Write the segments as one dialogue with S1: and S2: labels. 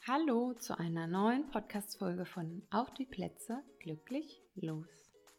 S1: Hallo zu einer neuen Podcast-Folge von Auf die Plätze, glücklich los.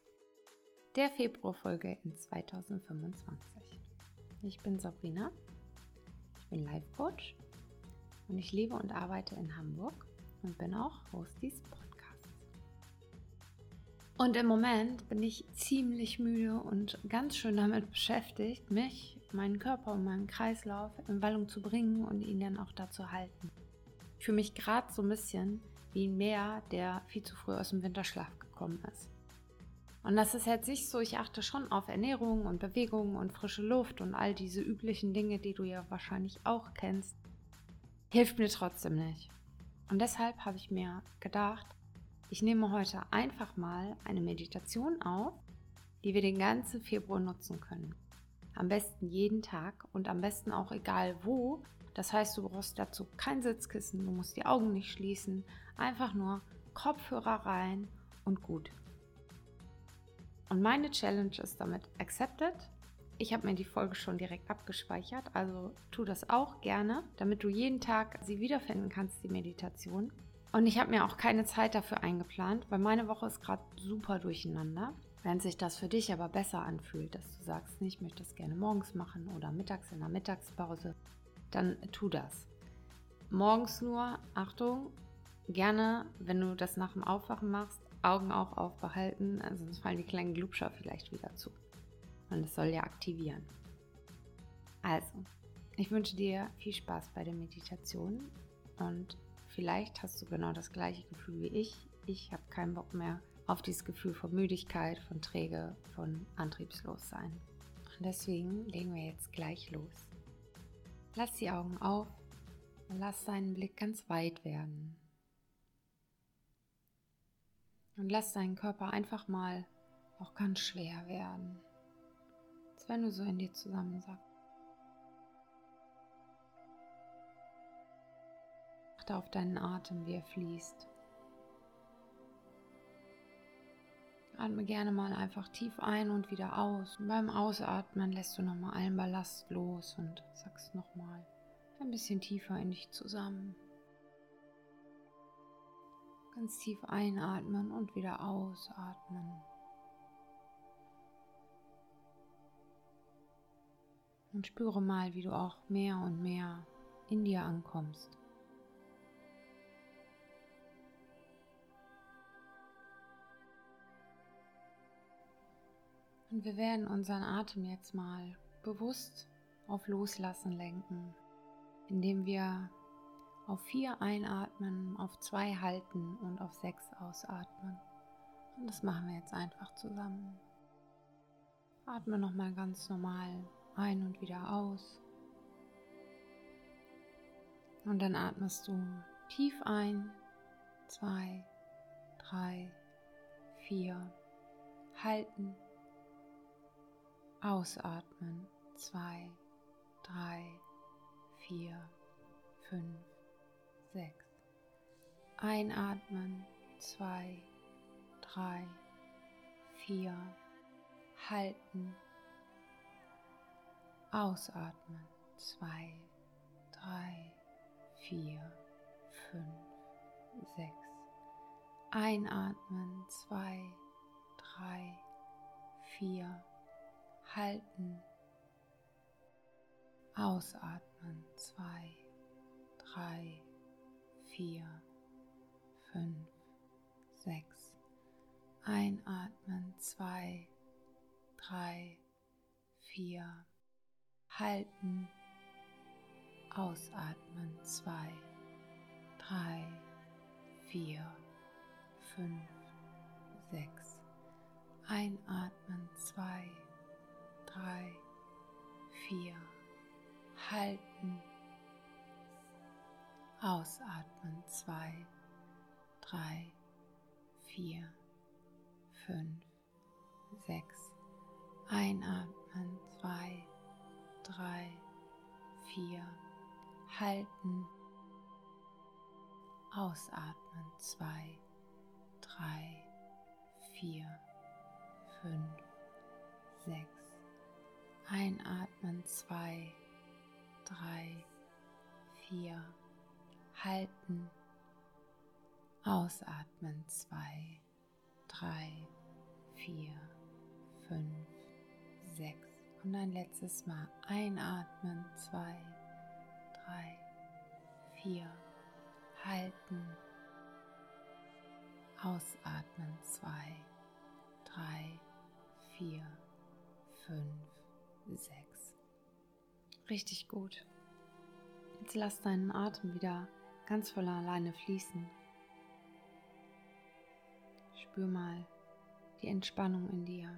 S1: Der Februarfolge in 2025. Ich bin Sabrina, ich bin Life-Coach und ich lebe und arbeite in Hamburg und bin auch Host dieses Podcasts. Und im Moment bin ich ziemlich müde und ganz schön damit beschäftigt, meinen Körper und meinen Kreislauf in Wallung zu bringen und ihn dann auch da zu halten. Ich fühle mich gerade so ein bisschen wie ein Bär, der viel zu früh aus dem Winterschlaf gekommen ist. Und das ist jetzt nicht so, ich achte schon auf Ernährung und Bewegung und frische Luft und all diese üblichen Dinge, die du ja wahrscheinlich auch kennst, hilft mir trotzdem nicht. Und deshalb habe ich mir gedacht, ich nehme heute einfach mal eine Meditation auf, die wir den ganzen Februar nutzen können. Am besten jeden Tag und am besten auch egal wo. Das heißt, du brauchst dazu kein Sitzkissen, du musst die Augen nicht schließen, einfach nur Kopfhörer rein und gut. Und meine Challenge ist damit accepted. Ich habe mir die Folge schon direkt abgespeichert, also tu das auch gerne, damit du jeden Tag sie wiederfinden kannst, die Meditation. Und ich habe mir auch keine Zeit dafür eingeplant, weil meine Woche ist gerade super durcheinander. Wenn sich das für dich aber besser anfühlt, dass du sagst, ich möchte das gerne morgens machen oder mittags in der Mittagspause, dann tu das. Morgens nur, Achtung, gerne, wenn du das nach dem Aufwachen machst, Augen auch aufbehalten, sonst fallen die kleinen Glubscher vielleicht wieder zu. Und das soll ja aktivieren. Also, ich wünsche dir viel Spaß bei der Meditation und vielleicht hast du genau das gleiche Gefühl wie ich. Ich habe keinen Bock mehr auf dieses Gefühl von Müdigkeit, von Träge, von Antriebslossein. Und deswegen legen wir jetzt gleich los. Lass die Augen auf und lass deinen Blick ganz weit werden. Und lass deinen Körper einfach mal auch ganz schwer werden. Als wenn du so in dir zusammensackst. Achte auf deinen Atem, wie er fließt. Atme gerne mal einfach tief ein und wieder aus. Und beim Ausatmen lässt du nochmal allen Ballast los und sackst nochmal ein bisschen tiefer in dich zusammen. Ganz tief einatmen und wieder ausatmen. Und spüre mal, wie du auch mehr und mehr in dir ankommst. Und wir werden unseren Atem jetzt mal bewusst auf Loslassen lenken, indem wir auf 4 einatmen, auf 2 halten und auf 6 ausatmen. Und das machen wir jetzt einfach zusammen. Atme nochmal ganz normal ein und wieder aus. Und dann atmest du tief ein, 2, 3, 4, halten, ausatmen, 2, 3, 4, 5, 6. Einatmen, 2, 3, 4, halten, ausatmen, 2, 3, 4, 5, 6. Einatmen, 2, 3, 4, halten, ausatmen, 2, 3, 4, 5, 6. Einatmen, 2, 3, 4, halten, ausatmen, 2, 3, 4, 5, 6. Einatmen, 2, 3, 4, halten, ausatmen, 2, 3, 4, 5, 6. Einatmen, 2, 3, 4, halten, ausatmen, 2, 3, 4, 5, 6. Einatmen, 2, 3, 4, halten, Ausatmen 2, 3, 4, 5, 6. Und ein letztes Mal einatmen 2, 3, 4. Halten. Ausatmen 2, 3, 4, 5, 6. Richtig gut. Jetzt lass deinen Atem wieder ganz von alleine fließen. Spür mal die Entspannung in dir.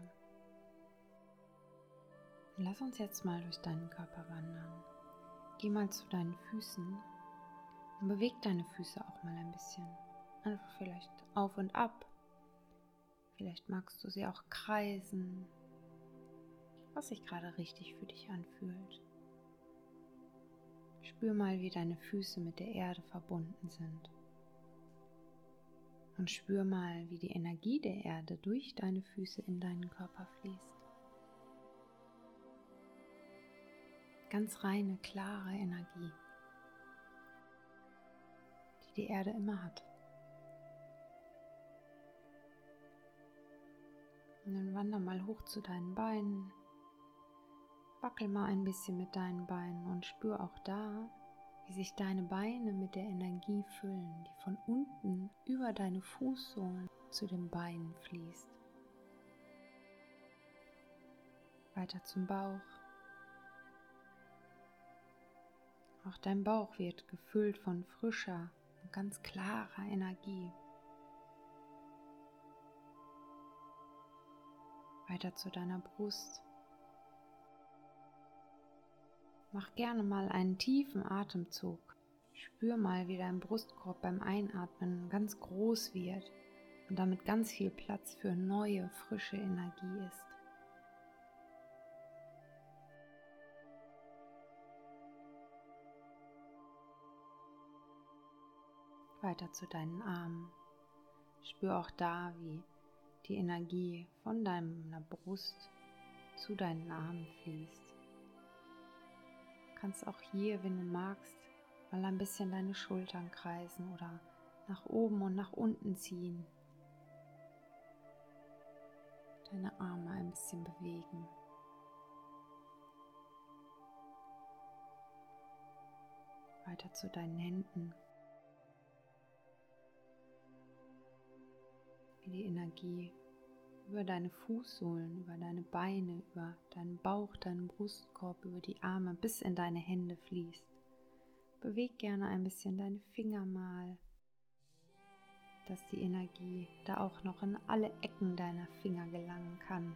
S1: Und lass uns jetzt mal durch deinen Körper wandern. Geh mal zu deinen Füßen und beweg deine Füße auch mal ein bisschen. Einfach vielleicht auf und ab. Vielleicht magst du sie auch kreisen, was sich gerade richtig für dich anfühlt. Spür mal, wie deine Füße mit der Erde verbunden sind. Und spür mal, wie die Energie der Erde durch deine Füße in deinen Körper fließt. Ganz reine, klare Energie, die die Erde immer hat. Und dann wander mal hoch zu deinen Beinen. Wackel mal ein bisschen mit deinen Beinen und spür auch da, wie sich deine Beine mit der Energie füllen, die von unten über deine Fußsohlen zu den Beinen fließt. Weiter zum Bauch. Auch dein Bauch wird gefüllt von frischer und ganz klarer Energie. Weiter zu deiner Brust. Mach gerne mal einen tiefen Atemzug. Spür mal, wie dein Brustkorb beim Einatmen ganz groß wird und damit ganz viel Platz für neue, frische Energie ist. Weiter zu deinen Armen. Spür auch da, wie die Energie von deiner Brust zu deinen Armen fließt. Du kannst auch hier, wenn du magst, mal ein bisschen deine Schultern kreisen oder nach oben und nach unten ziehen. Deine Arme ein bisschen bewegen. Weiter zu deinen Händen. Wie die Energie über deine Fußsohlen, über deine Beine, über deinen Bauch, deinen Brustkorb, über die Arme bis in deine Hände fließt. Beweg gerne ein bisschen deine Finger mal, dass die Energie da auch noch in alle Ecken deiner Finger gelangen kann.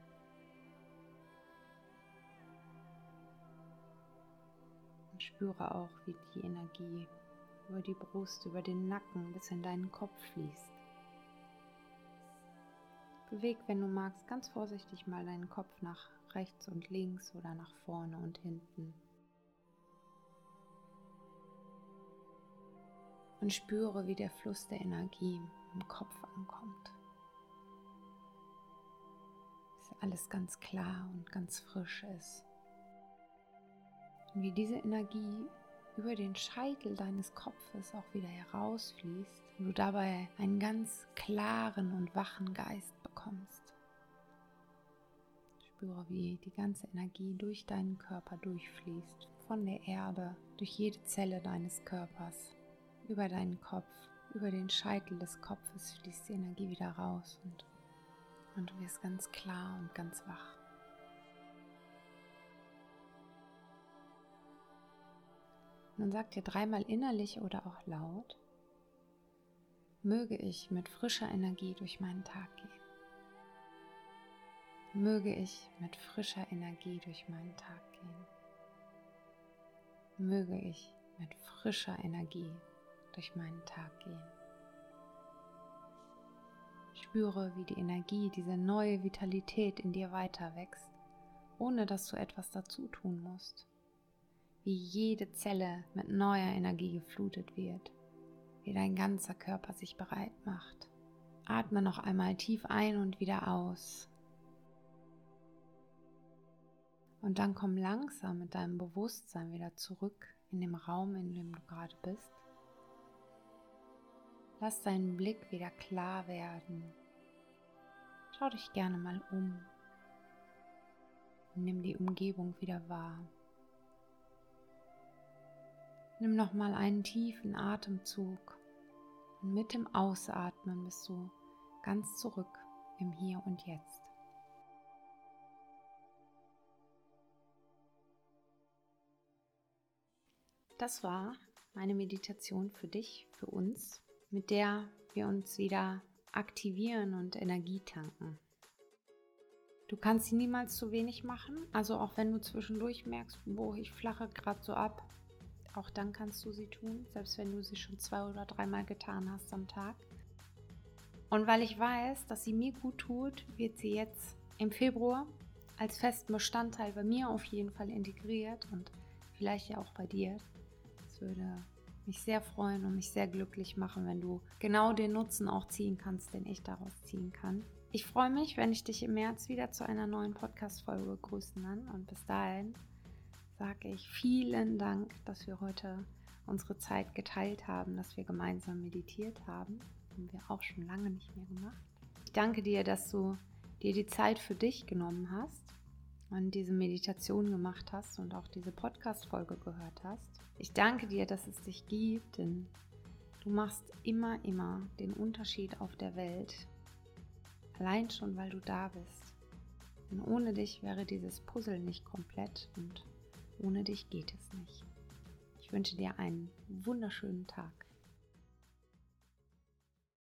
S1: Und spüre auch, wie die Energie über die Brust, über den Nacken bis in deinen Kopf fließt. Beweg, wenn du magst, ganz vorsichtig mal deinen Kopf nach rechts und links oder nach vorne und hinten. Und spüre, wie der Fluss der Energie im Kopf ankommt. Dass alles ganz klar und ganz frisch ist. Und wie diese Energie über den Scheitel deines Kopfes auch wieder herausfließt und du dabei einen ganz klaren und wachen Geist bekommst. Spüre, wie die ganze Energie durch deinen Körper durchfließt, von der Erde, durch jede Zelle deines Körpers, über deinen Kopf, über den Scheitel des Kopfes fließt die Energie wieder raus und du wirst ganz klar und ganz wach. Nun sag dir dreimal innerlich oder auch laut: Möge ich mit frischer Energie durch meinen Tag gehen. Möge ich mit frischer Energie durch meinen Tag gehen. Möge ich mit frischer Energie durch meinen Tag gehen. Spüre, wie die Energie, diese neue Vitalität in dir weiter wächst, ohne dass du etwas dazu tun musst. Wie jede Zelle mit neuer Energie geflutet wird, wie dein ganzer Körper sich bereit macht. Atme noch einmal tief ein und wieder aus. Und dann komm langsam mit deinem Bewusstsein wieder zurück in den Raum, in dem du gerade bist. Lass deinen Blick wieder klar werden. Schau dich gerne mal um. Nimm die Umgebung wieder wahr. Nimm nochmal einen tiefen Atemzug und mit dem Ausatmen bist du ganz zurück im Hier und Jetzt. Das war meine Meditation für dich, für uns, mit der wir uns wieder aktivieren und Energie tanken. Du kannst sie niemals zu wenig machen, also auch wenn du zwischendurch merkst, ich flache gerade so ab, auch dann kannst du sie tun, selbst wenn du sie schon 2 oder 3 Mal getan hast am Tag. Und weil ich weiß, dass sie mir gut tut, wird sie jetzt im Februar als festen Bestandteil bei mir auf jeden Fall integriert und vielleicht ja auch bei dir. Das würde mich sehr freuen und mich sehr glücklich machen, wenn du genau den Nutzen auch ziehen kannst, den ich daraus ziehen kann. Ich freue mich, wenn ich dich im März wieder zu einer neuen Podcast-Folge begrüßen kann. Und bis dahin sage ich vielen Dank, dass wir heute unsere Zeit geteilt haben, dass wir gemeinsam meditiert haben. Das haben wir auch schon lange nicht mehr gemacht. Ich danke dir, dass du dir die Zeit für dich genommen hast und diese Meditation gemacht hast und auch diese Podcast-Folge gehört hast. Ich danke dir, dass es dich gibt, denn du machst immer den Unterschied auf der Welt. Allein schon, weil du da bist. Denn ohne dich wäre dieses Puzzle nicht komplett und ohne dich geht es nicht. Ich wünsche dir einen wunderschönen Tag.